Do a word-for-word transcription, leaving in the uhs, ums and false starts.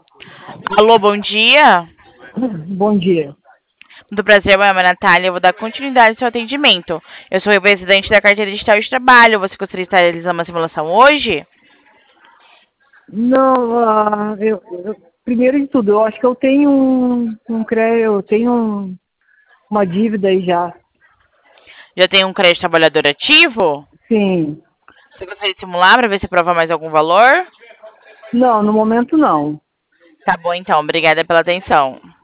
Alô, bom dia. Bom dia. Do prazer, meu nome é Natália. Eu vou dar continuidade ao seu atendimento. Eu sou representante da carteira digital de trabalho. Você gostaria de estar realizando uma simulação hoje? Não, ah, eu, eu- primeiro de tudo, eu acho que eu tenho um, um crédito, eu tenho um- uma dívida aí já. Já tem um crédito trabalhador ativo? Sim. Você gostaria de simular para ver se aprova mais algum valor? Não, no momento não. Tá bom, então. Obrigada pela atenção.